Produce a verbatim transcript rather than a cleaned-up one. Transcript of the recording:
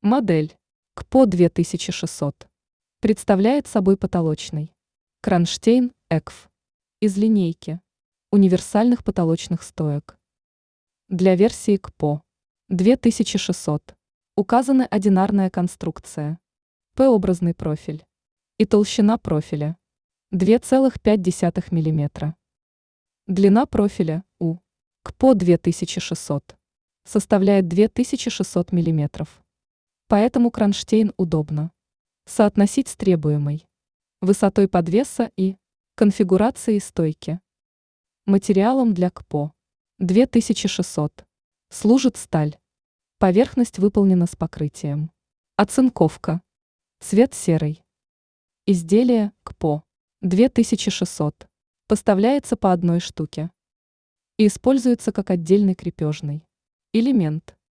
Модель КПО две тысячи шестьсот представляет собой потолочный кронштейн ЭКФ из линейки универсальных потолочных стоек. Для версии КПО две тысячи шестьсот указаны одинарная конструкция, П-образный профиль и толщина профиля два целых пять десятых миллиметра. Длина профиля У КПО две тысячи шестьсот составляет две тысячи шестьсот миллиметров. Поэтому кронштейн удобно соотносить с требуемой высотой подвеса и конфигурацией стойки. Материалом для КПО две тысячи шестьсот служит сталь. Поверхность выполнена с покрытием. Оцинковка. Цвет серый. Изделие КПО две тысячи шестьсот поставляется по одной штуке и используется как отдельный крепежный элемент.